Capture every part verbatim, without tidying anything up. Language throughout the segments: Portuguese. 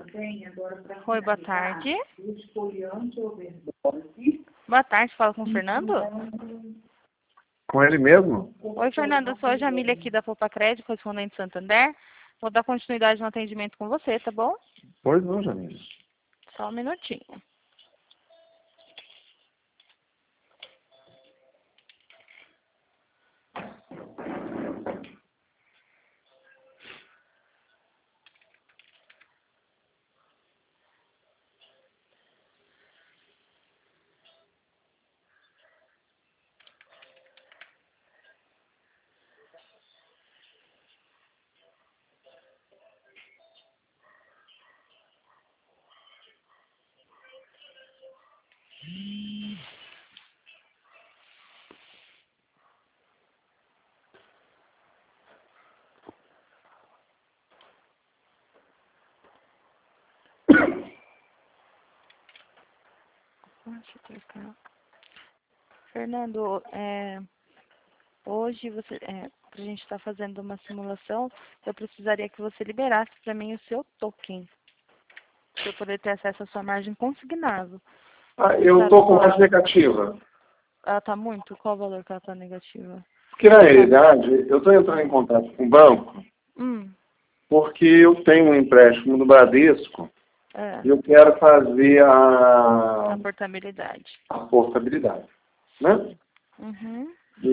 Oi, boa tarde. Boa tarde, fala com o Fernando? Com ele mesmo? Oi, Fernando, eu sou a Jamília aqui da Poupa Crédito, correspondente Santander. Vou dar continuidade no atendimento com você, tá bom? Pois não, Jamília. Só um minutinho. Deixa eu trocar. Fernando, é, hoje você, é, pra gente estar fazendo uma simulação, eu precisaria que você liberasse para mim o seu token, para eu poder ter acesso à sua margem consignável. Ah, eu tô com margem negativa. Ela tá muito? Qual o valor que ela tá negativa? Porque na realidade, eu tô entrando em contato com o banco, Hum. porque eu tenho um empréstimo no Bradesco É. e eu quero fazer a, A portabilidade. a portabilidade, né? Uhum.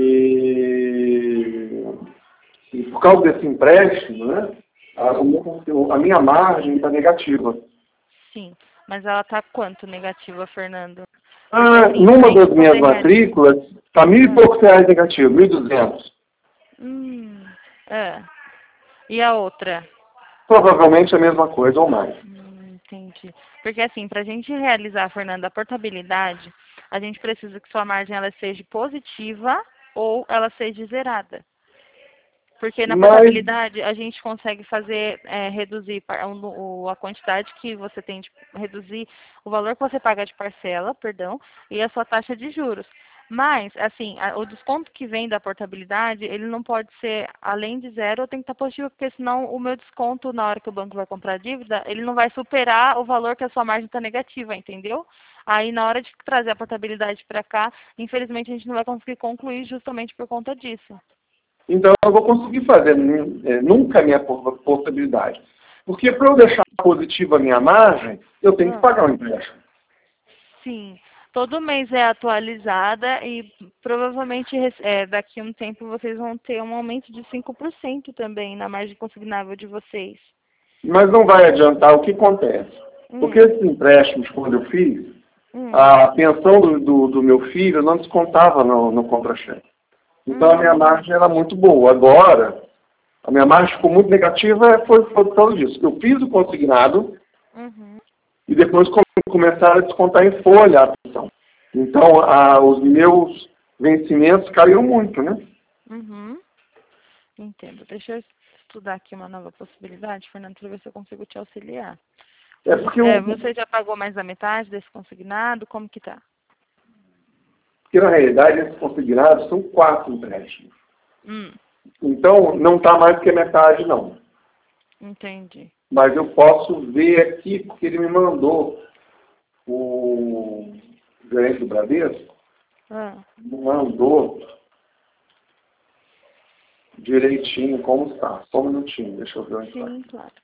E, e por causa desse empréstimo, né, a, o meu- a minha margem está negativa. Sim. Mas ela tá quanto negativa, Fernando? Ah, assim, numa tem das que minhas poder realizar. matrículas, está mil e poucos reais negativo, mil e duzentos. Hum. É. E a outra? Provavelmente a mesma coisa ou mais. Hum, entendi. Porque assim, para a gente realizar, Fernanda, a portabilidade, a gente precisa que sua margem ela seja positiva ou ela seja zerada. Porque na Mas, portabilidade a gente consegue fazer, é, reduzir par- o- a quantidade que você tem de reduzir o valor que você paga de parcela, perdão, e a sua taxa de juros. Mas, assim, a- o desconto que vem da portabilidade, ele não pode ser além de zero ou tem que estar positivo, porque senão o meu desconto na hora que o banco vai comprar a dívida, ele não vai superar o valor que a sua margem está negativa, entendeu? Aí na hora de trazer a portabilidade para cá, infelizmente a gente não vai conseguir concluir justamente por conta disso. então eu vou conseguir fazer é, nunca a minha por- portabilidade. Porque para eu deixar positiva a minha margem, eu tenho que Ah. pagar o empréstimo. Sim, todo mês é atualizada e provavelmente é, daqui a um tempo vocês vão ter um aumento de cinco por cento também na margem consignável de vocês. Mas não vai adiantar. O que acontece? Porque Hum, esses empréstimos, quando eu fiz, hum, a pensão do, do, do meu filho não descontava no, no contra-cheque. Então a minha hum, margem era muito boa. Agora, a minha margem ficou muito negativa, foi, foi por causa disso. Eu fiz o consignado uhum, e depois come- começaram a descontar em folha a pensão. Então a, os meus vencimentos caíram muito, né? uhum. Entendo. Deixa eu estudar aqui uma nova possibilidade, Fernando, para ver se eu consigo te auxiliar. É Você, porque, é, eu, você já pagou mais da metade desse consignado? Como que tá? porque na realidade esses consignados são quatro empréstimos. Hum, Então não está mais que a metade não. entendi. Mas eu posso ver aqui, porque ele me mandou o gerente do Bradesco, Ah, me mandou direitinho como está. Só um minutinho, deixa eu ver onde está. sim, claro.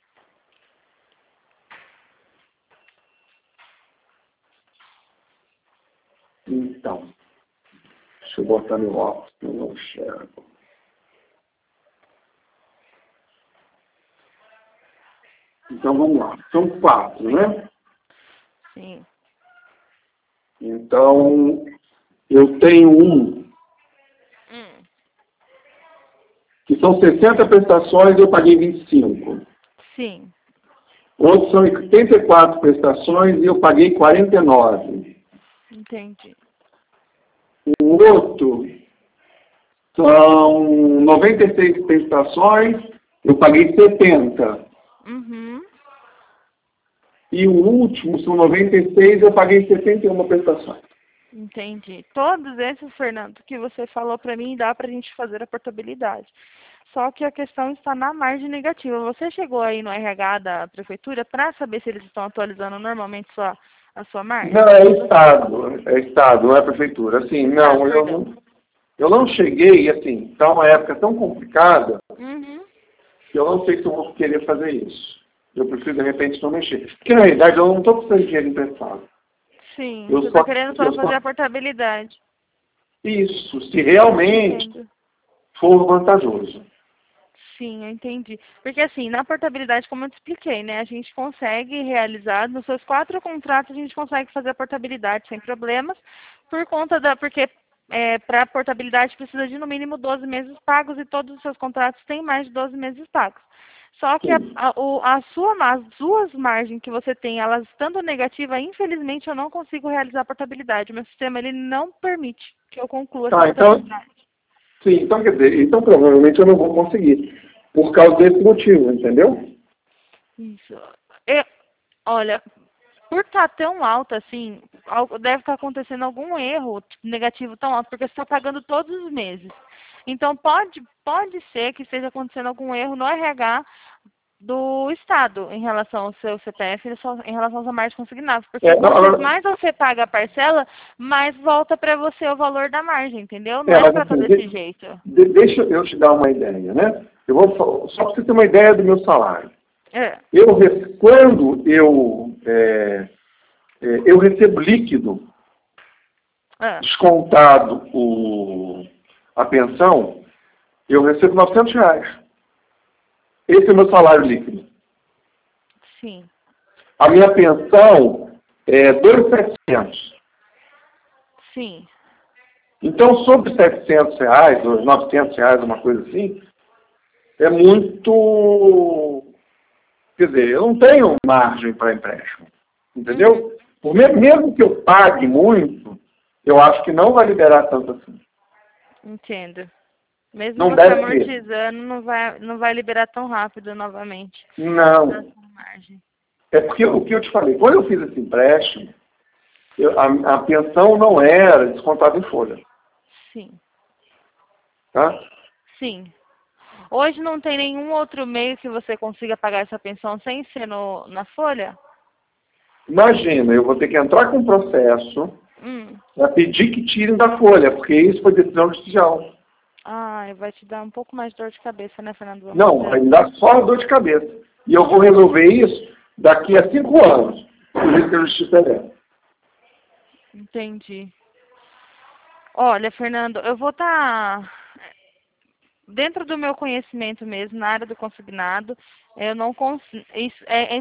Então, deixa eu botar meu óculos, que eu não enxergo. Então vamos lá. São quatro, né? Sim. Então, eu tenho um, Hum, que são sessenta prestações e eu paguei vinte e cinco. sim, Outros são oitenta e quatro prestações e eu paguei quarenta e nove. entendi. O outro são noventa e seis prestações, eu paguei setenta. Uhum. E o último são noventa e seis, eu paguei setenta e uma prestações. Entendi. Todos esses, Fernando, que você falou para mim, dá para a gente fazer a portabilidade. só que a questão está na margem negativa. Você chegou aí no R H da prefeitura para saber se eles estão atualizando normalmente sua, a sua margem? Não, é Estado, é Estado, não é prefeitura. Assim, não, ah, eu não, eu não cheguei, assim, está uma época tão complicada uhum. que eu não sei se eu vou querer fazer isso. Eu prefiro, de repente, não mexer. Porque, na realidade, eu não estou precisando de dinheiro emprestado. Sim, Eu você só, está querendo só eu fazer só, a portabilidade. isso, se realmente Entendo. for vantajoso. Sim, eu entendi. Porque assim, na portabilidade, como eu te expliquei, né, a gente consegue realizar, nos seus quatro contratos, a gente consegue fazer a portabilidade sem problemas, por conta da, porque é, para portabilidade precisa de no mínimo doze meses pagos e todos os seus contratos têm mais de doze meses pagos. Só que a, Sim. a, o- a sua, as duas margens que você tem, elas estando negativa, infelizmente eu não consigo realizar a portabilidade. O meu sistema ele não permite que eu conclua essa Tá, então, portabilidade. sim, então quer dizer, então provavelmente eu não vou conseguir. Por causa desse motivo, entendeu? Isso. Eu, olha, por estar tão alto assim, algo- deve estar acontecendo algum erro negativo tão alto, porque você está pagando todos os meses. Então pode, pode ser que esteja acontecendo algum erro no R H do Estado em relação ao seu C P F e só- em relação às margens consignadas. Porque É, não, quanto agora, mais você paga a parcela, mais volta para você o valor da margem, entendeu? Não é, era mas para estar assim, desse de- jeito. de- deixa eu te dar uma ideia, né? Eu vou, fa- só para você ter uma ideia do meu salário. É. Eu, re- quando eu, é, é, eu recebo líquido, É. descontado o, a pensão, eu recebo novecentos reais. Esse é o meu salário líquido. Sim. A minha pensão é dois mil e setecentos. Sim. Então, sobre setecentos reais, ou novecentos reais, uma coisa assim, é muito... Quer dizer, eu não tenho margem para empréstimo. Entendeu? Por me- mesmo que eu pague muito, eu acho que não vai liberar tanto assim. Entendo. Mesmo Não você deve ter. amortizando, não vai, não vai liberar tão rápido novamente a Não. sua margem. É porque o que eu te falei, quando eu fiz esse empréstimo, eu- a, a pensão não era descontada em folha. Sim. Tá? Sim. Hoje não tem nenhum outro meio que você consiga pagar essa pensão sem ser no, na folha? Imagina, eu vou ter que entrar com um processo Hum. para pedir que tirem da folha, porque isso foi decisão judicial. Ah, vai te dar um pouco mais de dor de cabeça, né, Fernando? Vamos Não, dizer vai me assim. dar só dor de cabeça. E eu vou resolver isso daqui a cinco anos. Por isso que a justiça é lenta. Entendi. Olha, Fernando, eu vou estar dentro do meu conhecimento mesmo, na área do consignado, eu não consigo. Isso é, é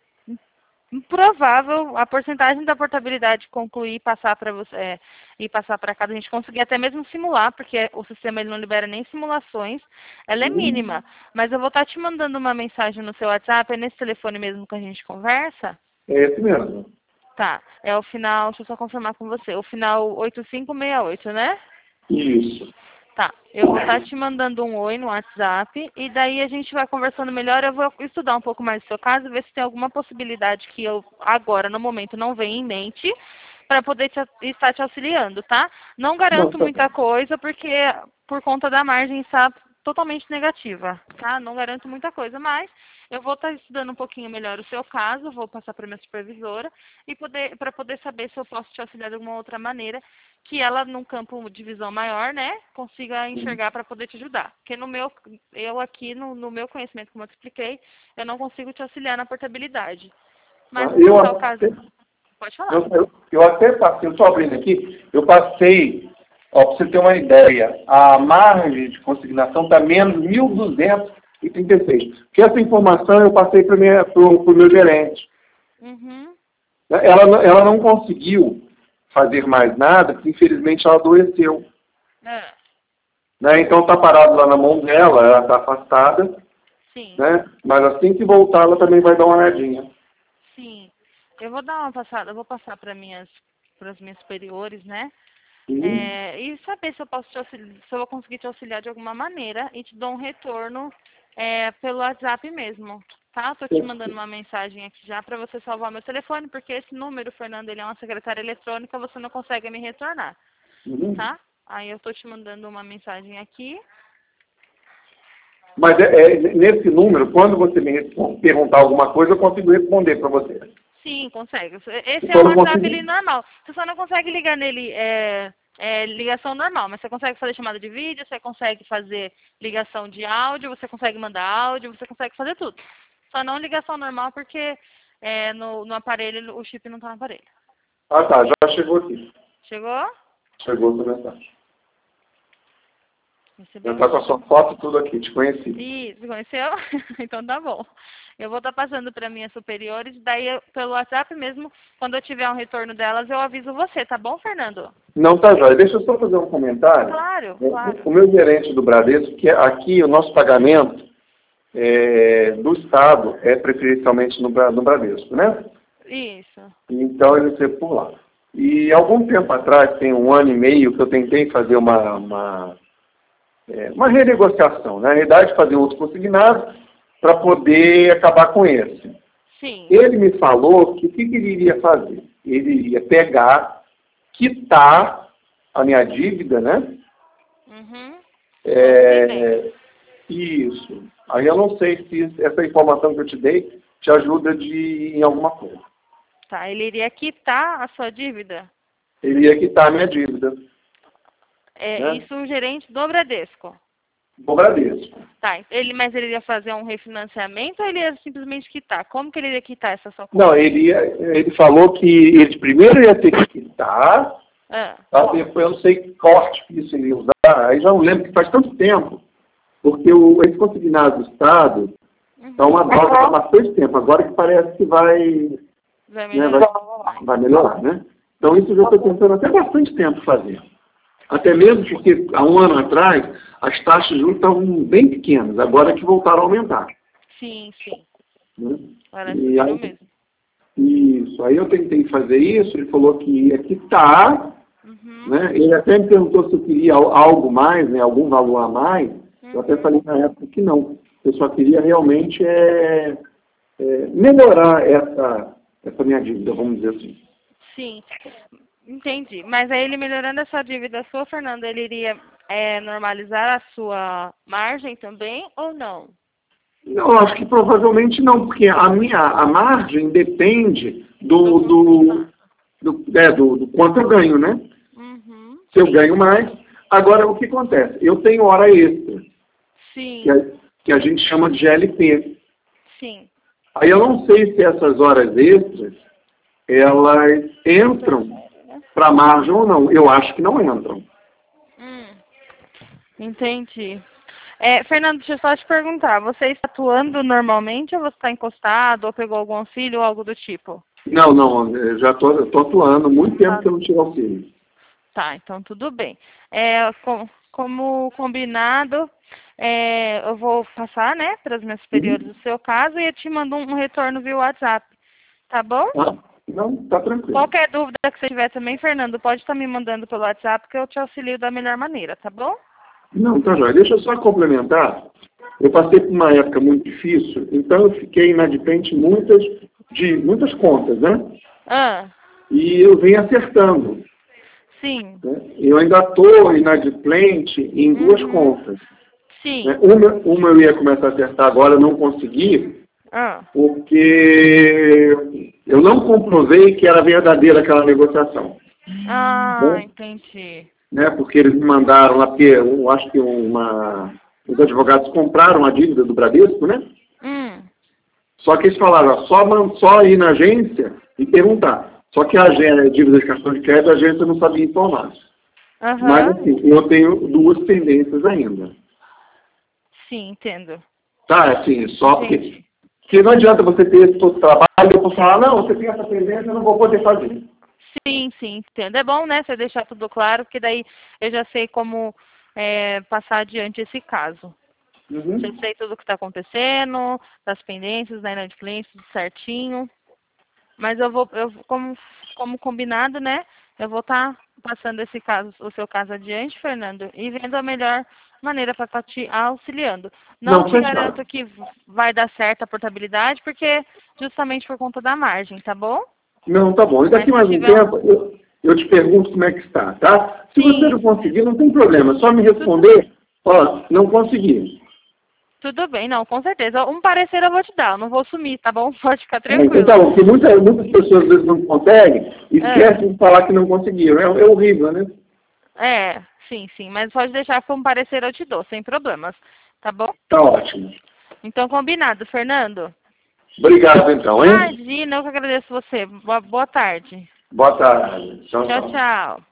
improvável a porcentagem da portabilidade concluir e passar para você é, e passar para cada a gente conseguir até mesmo simular, porque o sistema ele não libera nem simulações, ela é Uhum. mínima. Mas eu vou estar te mandando uma mensagem no seu WhatsApp, é nesse telefone mesmo que a gente conversa? É esse mesmo. Tá, é o final, deixa eu só confirmar com você, o final oito cinco seis oito, né? Isso. Tá, eu vou estar te mandando um oi no WhatsApp e daí a gente vai conversando melhor. Eu vou estudar um pouco mais do seu caso, ver se tem alguma possibilidade que eu agora, no momento, não venho em mente para poder te, estar te auxiliando, tá? Não Não, garanto tá muita bem. coisa porque por conta da margem está totalmente negativa, tá? Não garanto muita coisa, mas eu vou estar estudando um pouquinho melhor o seu caso, vou passar para minha supervisora e poder para poder saber se eu posso te auxiliar de alguma outra maneira que ela, num campo de visão maior, né, consiga enxergar para poder te ajudar. Porque no meu, eu aqui, no, no meu conhecimento, como eu te expliquei, eu não consigo te auxiliar na portabilidade. Mas Tá? se Eu for o caso, até, pode falar. eu, eu, eu até passei, eu estou abrindo aqui, eu passei, ó, para você ter uma ideia, a margem de consignação está menos mil duzentos e trinta e seis. Que essa informação eu passei para o meu gerente. Uhum. Ela, não- ela não conseguiu fazer mais nada, porque infelizmente ela adoeceu. É, Né? Então está parado lá na mão dela, ela está afastada, sim, né? Mas assim que voltar ela também vai dar uma olhadinha. sim. Eu vou dar uma passada, eu vou passar para minhas, para as minhas superiores, né? Uhum. É, e saber se eu posso te auxiliar, se eu vou conseguir te auxiliar de alguma maneira e te dou um retorno é, pelo WhatsApp mesmo, tá? Tô te mandando uma mensagem aqui já para você salvar meu telefone, porque esse número, Fernando, ele é uma secretária eletrônica, você não consegue me retornar, Uhum. tá? Aí eu tô te mandando uma mensagem aqui. Mas é, é, nesse número, quando você me responde, perguntar alguma coisa, eu consigo responder para você. Sim, consegue. Esse Então, é o eu WhatsApp consigo... ele normal. Você só não consegue ligar nele é, é, ligação normal, mas você consegue fazer chamada de vídeo, você consegue fazer ligação de áudio, você consegue mandar áudio, você consegue fazer tudo. Só não ligação normal porque é, no, no aparelho, o chip não está no aparelho. Ah, tá. Já chegou aqui. Chegou? Chegou a sua mensagem. Já Recebeu? está com a sua foto e tudo aqui. Te conheci. Isso, conheceu? Então tá bom. Eu vou estar passando para minhas superiores, daí eu, pelo WhatsApp mesmo, quando eu tiver um retorno delas, eu aviso você, tá bom, Fernando? Não, tá jóia. Deixa eu só fazer um comentário. Claro, O, claro. o meu gerente do Bradesco, que aqui o nosso pagamento é, do Estado é preferencialmente no, no Bradesco, né? Isso. Então ele recebe por lá. E algum tempo atrás, tem um ano e meio, que eu tentei fazer uma, uma, é, uma renegociação, né? Na realidade, fazer outro consignado para poder acabar com esse. Sim. Ele me falou que o que, que ele iria fazer? Ele iria pegar, quitar a minha dívida, né? Uhum. É, isso. Aí eu não sei se essa informação que eu te dei te ajuda de, em alguma coisa. Tá, ele iria quitar a sua dívida? Ele ia quitar a minha dívida. É, né? Isso o gerente do Bradesco? Do Bradesco. Tá, ele, mas ele ia fazer um refinanciamento ou ele ia simplesmente quitar? Como que ele ia quitar essa sua conta? Não, ele, ia, ele falou que ele primeiro ia ter que quitar, Ah. tá? Depois eu não sei que corte que isso ele ia usar, aí já não lembro que faz tanto tempo, porque o, esse consignado do Estado está Uhum. uma nota há bastante tempo, agora que parece que vai, Vai né, melhorar. vai, vai melhorar, né? Então isso eu já estou tentando até bastante tempo fazer. Até mesmo porque há um ano atrás as taxas de juros estavam bem pequenas, agora que voltaram a aumentar. Sim, sim. Né? Agora E é aí, mesmo. isso, aí eu tentei fazer isso, ele falou que ia quitar, Uhum. né? Ele até me perguntou se eu queria algo mais, né? Algum valor a mais. Uhum. Eu até falei na época que não. Eu só queria realmente é, é, melhorar essa, essa minha dívida, vamos dizer assim. Sim, entendi. Mas aí ele melhorando essa dívida sua, Fernando, ele iria é, normalizar a sua margem também ou não? Não, acho que provavelmente não, porque a minha a margem depende do, do, do, é, do, do quanto eu ganho, né? Uhum. Se eu ganho mais. Agora, o que acontece? Eu tenho hora extra, Sim, que a, que a gente chama de G L P. sim. Aí eu não sei se essas horas extras, elas entram para a margem ou não. Eu acho que não entram. Hum, entendi. É, Fernando, deixa eu só te perguntar, você está atuando normalmente ou você está encostado ou pegou algum auxílio ou algo do tipo? Não, não, eu já estou atuando, muito tempo que eu não tiro auxílio. Tá, então tudo bem. É, com, como combinado, é, eu vou passar, né, para as minhas superiores Uhum. o seu caso e eu te mando um, um retorno via WhatsApp, tá bom? Ah, não, tá tranquilo. Qualquer dúvida que você tiver também, Fernando, pode estar me mandando pelo WhatsApp que eu te auxilio da melhor maneira, tá bom? Não, tá jóia. Deixa eu só complementar. Eu passei por uma época muito difícil, então eu fiquei inadimplente muitas, de muitas contas, né? Ah, E eu venho acertando. sim. Né? Eu ainda estou inadimplente em duas Uhum. contas. Sim. Né? Uma, uma eu ia começar a acertar agora, não consegui, Ah, porque eu não comprovei que era verdadeira aquela negociação. ah Né? entendi. Né? Porque eles me mandaram lá, porque eu acho que uma, os advogados compraram a dívida do Bradesco, né? Hum, Só que eles falaram, ó, só, man- só ir na agência e perguntar. Só que a agência, dívida de cartão de crédito, a agência não sabia informar. Mas aham. assim, eu tenho duas pendências ainda. Sim, entendo. Tá, assim, só porque, Entendi. porque não adianta você ter esse todo trabalho e eu vou falar, não, você tem essa pendência, eu não vou poder fazer. Sim, sim, entendo. É bom, né, você deixar tudo claro, porque daí eu já sei como é, passar adiante esse caso. Uhum. Já sei tudo o que está acontecendo, das pendências, da inadimplência, tudo certinho. Mas eu vou, eu, como, como combinado, né, eu vou estar passando esse caso, o seu caso adiante, Fernando, e vendo a melhor maneira para estar te auxiliando. Não, Não, te fechado. garanto que vai dar certo a portabilidade, porque justamente por conta da margem, tá bom? Não, tá bom. E daqui Mas mais se um tiver um- tempo, eu, eu te pergunto como é que está, tá? Se Sim. você não conseguir, não tem problema. Só me responder, ó, não consegui. Tudo bem, não, com certeza. Um parecer eu vou te dar, eu não vou sumir, tá bom? Pode ficar tranquilo. É, então, porque muitas, muitas pessoas às vezes não conseguem e esquecem é. de falar que não conseguiram. É, é horrível, né? É, sim, sim. Mas pode deixar que um parecer eu te dou, sem problemas. Tá bom? Tá ótimo. Então, combinado, Fernando. Obrigado, então, hein? Imagina, eu que agradeço você. Boa, boa tarde. Boa tarde. Tchau, Tchau, tchau. tchau.